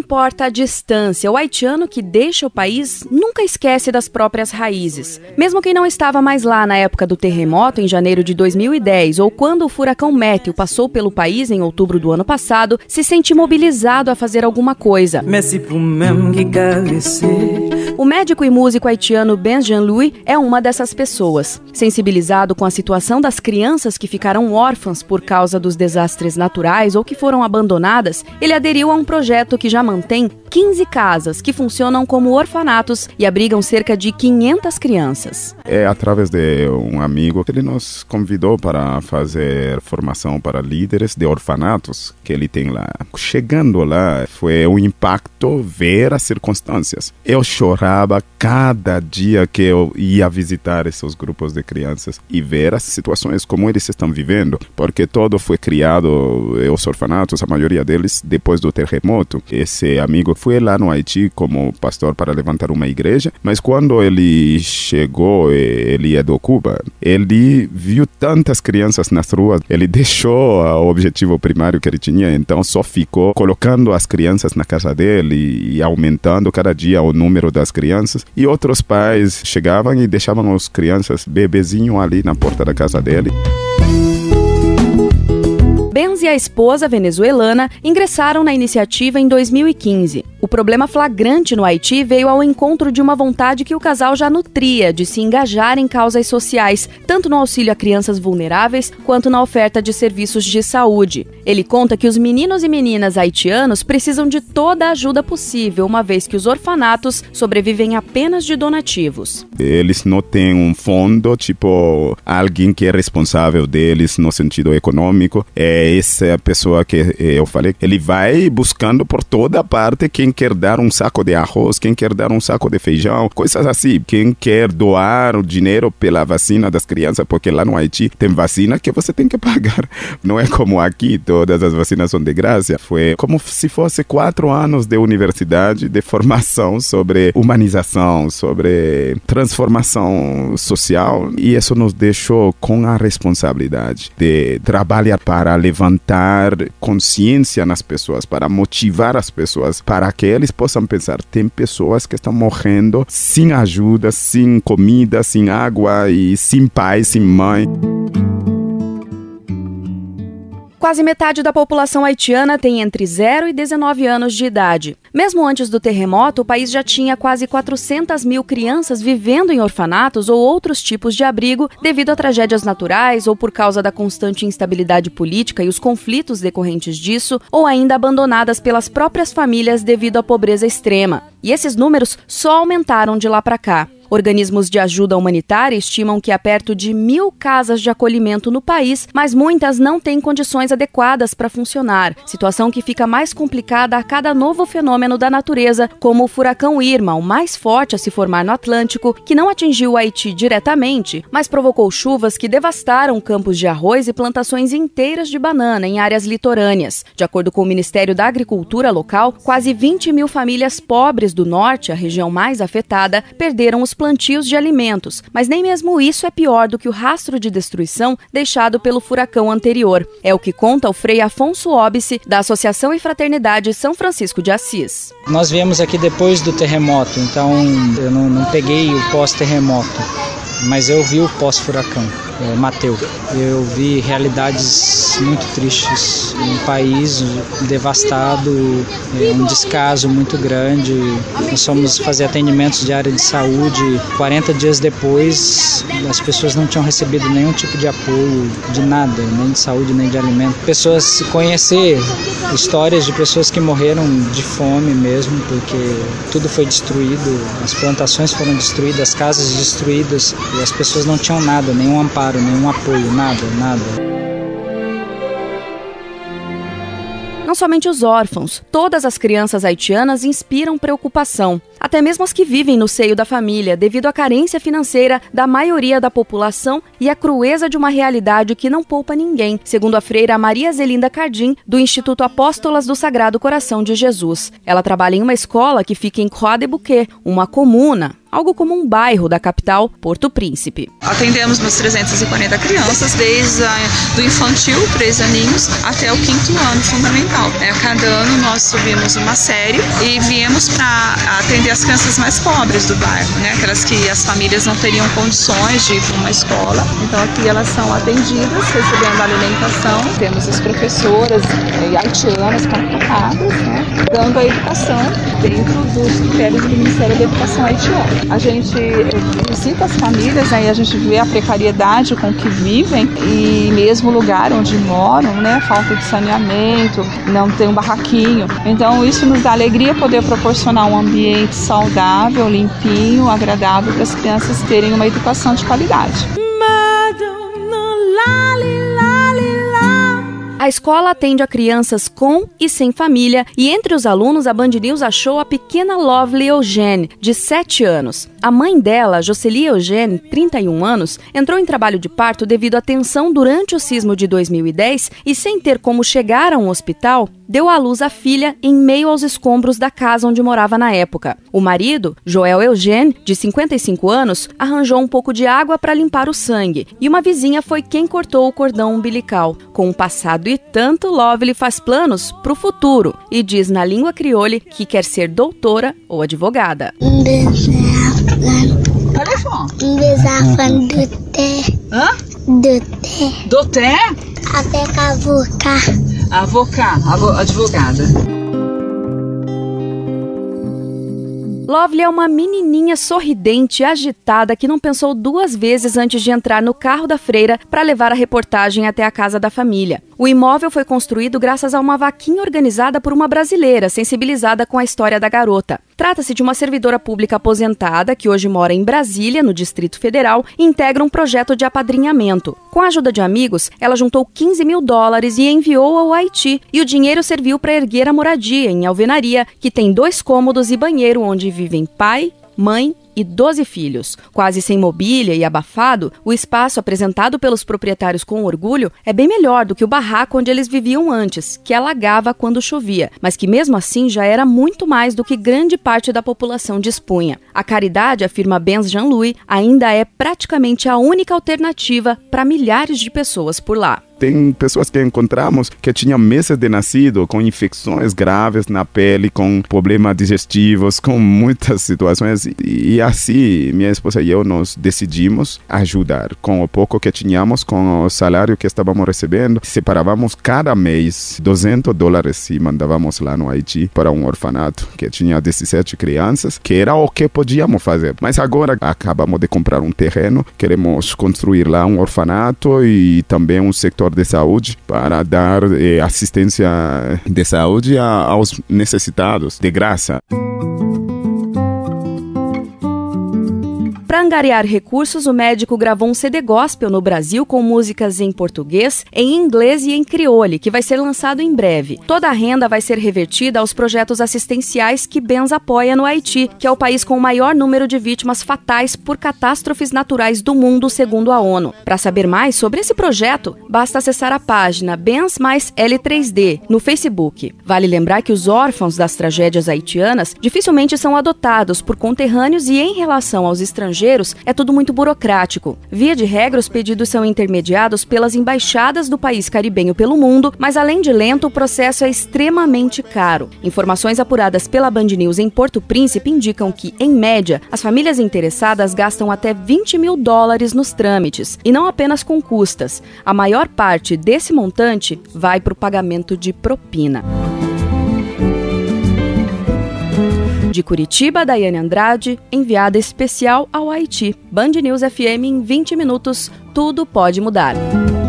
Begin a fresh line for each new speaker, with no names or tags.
importa a distância, o haitiano que deixa o país nunca esquece das próprias raízes. Mesmo quem não estava mais lá na época do terremoto, em janeiro de 2010, ou quando o furacão Matthew passou pelo país em outubro do ano passado, se sente mobilizado a fazer alguma coisa. O médico e músico haitiano Ben Jean-Louis é uma dessas pessoas. Sensibilizado com a situação das crianças que ficaram órfãs por causa dos desastres naturais ou que foram abandonadas, ele aderiu a um projeto que já mantém 15 casas que funcionam como orfanatos e abrigam cerca de 500 crianças.
Através de um amigo, ele nos convidou para fazer formação para líderes de orfanatos que ele tem lá. Chegando lá, foi um impacto ver as circunstâncias. Eu chorava cada dia que eu ia visitar esses grupos de crianças e ver as situações como eles estão vivendo, porque todo foi criado, os orfanatos, a maioria deles, depois do terremoto. Esse amigo foi lá no Haiti como pastor para levantar uma igreja, mas quando ele chegou, ele é do Cuba, ele viu tantas crianças nas ruas, ele deixou o objetivo primário que ele tinha, então só ficou colocando as crianças na casa dele e aumentando cada dia o número das crianças, e outros pais chegavam e deixavam as crianças bebezinho ali na porta da casa dele.
Benz e a esposa venezuelana ingressaram na iniciativa em 2015. O problema flagrante no Haiti veio ao encontro de uma vontade que o casal já nutria de se engajar em causas sociais, tanto no auxílio a crianças vulneráveis quanto na oferta de serviços de saúde. Ele conta que os meninos e meninas haitianos precisam de toda a ajuda possível, uma vez que os orfanatos sobrevivem apenas de donativos.
Eles não têm um fundo, tipo, alguém que é responsável deles no sentido econômico. Essa pessoa que eu falei, ele vai buscando por toda parte quem quer dar um saco de arroz, quem quer dar um saco de feijão, coisas assim. Quem quer doar o dinheiro pela vacina das crianças, porque lá no Haiti tem vacina que você tem que pagar. Não é como aqui, todas as vacinas são de graça. Foi como se fosse 4 anos de universidade, de formação sobre humanização, sobre transformação social. E isso nos deixou com a responsabilidade de trabalhar para levantar consciência nas pessoas, para motivar as pessoas, para que eles possam pensar, tem pessoas que estão morrendo sem ajuda, sem comida, sem água e sem pai, sem mãe.
Quase metade da população haitiana tem entre 0 e 19 anos de idade. Mesmo antes do terremoto, o país já tinha quase 400 mil crianças vivendo em orfanatos ou outros tipos de abrigo devido a tragédias naturais ou por causa da constante instabilidade política e os conflitos decorrentes disso, ou ainda abandonadas pelas próprias famílias devido à pobreza extrema. E esses números só aumentaram de lá para cá. Organismos de ajuda humanitária estimam que há perto de 1.000 casas de acolhimento no país, mas muitas não têm condições adequadas para funcionar, situação que fica mais complicada a cada novo fenômeno da natureza, como o furacão Irma, o mais forte a se formar no Atlântico, que não atingiu o Haiti diretamente, mas provocou chuvas que devastaram campos de arroz e plantações inteiras de banana em áreas litorâneas. De acordo com o Ministério da Agricultura local, quase 20 mil famílias pobres do norte, a região mais afetada, perderam os plantios de alimentos, mas nem mesmo isso é pior do que o rastro de destruição deixado pelo furacão anterior. É o que conta o Frei Afonso Óbice, da Associação e Fraternidade São Francisco de Assis.
Nós viemos aqui depois do terremoto, então eu não peguei o pós-terremoto, mas eu vi o pós-furacão, Matthew. Eu vi realidades muito tristes, um país devastado, um descaso muito grande. Nós fomos fazer atendimentos de área de saúde, 40 dias depois as pessoas não tinham recebido nenhum tipo de apoio, de nada, nem de saúde, nem de alimento. Pessoas se conhecer, histórias de pessoas que morreram de fome mesmo, porque tudo foi destruído, as plantações foram destruídas, as casas destruídas, e as pessoas não tinham nada, nenhum amparo, nenhum apoio, nada.
Não somente os órfãos, todas as crianças haitianas inspiram preocupação. Até mesmo as que vivem no seio da família, devido à carência financeira da maioria da população e à crueza de uma realidade que não poupa ninguém, segundo a freira Maria Zelinda Cardim, do Instituto Apóstolas do Sagrado Coração de Jesus. Ela trabalha em uma escola que fica em Croix de Bouquet, uma comuna. algo como um bairro da capital, Porto Príncipe.
Atendemos umas 340 crianças, desde do infantil, 3 aninhos, até o 5º ano fundamental. Cada ano nós subimos uma série e viemos para atender as crianças mais pobres do bairro, né? Aquelas que as famílias não teriam condições de ir para uma escola. Então aqui elas são atendidas, recebendo alimentação. Temos as professoras haitianas contratadas, né? Dando a educação dentro dos critérios do Ministério da Educação haitiano. A gente visita as famílias, né? E a gente vê a precariedade com que vivem e mesmo o lugar onde moram, né? Falta de saneamento, não tem um barraquinho. Então isso nos dá alegria poder proporcionar um ambiente saudável, limpinho, agradável para as crianças terem uma educação de qualidade.
A escola atende a crianças com e sem família e entre os alunos a Band News achou a pequena Lovely Eugene, de 7 anos. A mãe dela, Jocely Eugene, 31 anos, entrou em trabalho de parto devido à tensão durante o sismo de 2010 e sem ter como chegar a um hospital, deu à luz a filha em meio aos escombros da casa onde morava na época. O marido, Joel Eugene, de 55 anos, arranjou um pouco de água para limpar o sangue e uma vizinha foi quem cortou o cordão umbilical. Com o passado e tanto, Lovely faz planos para o futuro e diz na língua crioulo que quer ser doutora ou advogada.
Desafando do té.
Hã?
Do té.
Do té?
Até cavocar.
Advogada.
Lovely é uma menininha sorridente e agitada que não pensou 2 vezes antes de entrar no carro da freira para levar a reportagem até a casa da família. O imóvel foi construído graças a uma vaquinha organizada por uma brasileira sensibilizada com a história da garota. Trata-se de uma servidora pública aposentada que hoje mora em Brasília, no Distrito Federal, e integra um projeto de apadrinhamento. Com a ajuda de amigos, ela juntou $15 mil e enviou ao Haiti, e o dinheiro serviu para erguer a moradia em Alvenaria, que tem 2 cômodos e banheiro onde vivem pai, mãe e 12 filhos. Quase sem mobília e abafado, o espaço apresentado pelos proprietários com orgulho é bem melhor do que o barraco onde eles viviam antes, que alagava quando chovia, mas que mesmo assim já era muito mais do que grande parte da população dispunha. A caridade, afirma Benz Jean-Louis, ainda é praticamente a única alternativa para milhares de pessoas por lá.
Tem pessoas que encontramos que tinham meses de nascido, com infecções graves na pele, com problemas digestivos, com muitas situações. E assim, minha esposa e eu nos decidimos ajudar. Com o pouco que tínhamos, com o salário que estávamos recebendo, separávamos cada mês $200 e mandávamos lá no Haiti para um orfanato que tinha 17 crianças, que era o que podíamos fazer. Mas agora acabamos de comprar um terreno, queremos construir lá um orfanato e também um sector de saúde para dar assistência de saúde aos necessitados, de graça.
Para angariar recursos, o médico gravou um CD gospel no Brasil com músicas em português, em inglês e em crioulo, que vai ser lançado em breve. Toda a renda vai ser revertida aos projetos assistenciais que Benz apoia no Haiti, que é o país com o maior número de vítimas fatais por catástrofes naturais do mundo, segundo a ONU. Para saber mais sobre esse projeto, basta acessar a página Benz mais L3D no Facebook. Vale lembrar que os órfãos das tragédias haitianas dificilmente são adotados por conterrâneos e, em relação aos estrangeiros, é tudo muito burocrático. Via de regra, os pedidos são intermediados pelas embaixadas do país caribenho pelo mundo, mas além de lento, o processo é extremamente caro. Informações apuradas pela Band News em Porto Príncipe indicam que, em média, as famílias interessadas gastam até $20 mil nos trâmites, e não apenas com custas. A maior parte desse montante vai para o pagamento de propina. De Curitiba, Daiane Andrade, enviada especial ao Haiti. Band News FM em 20 minutos, tudo pode mudar.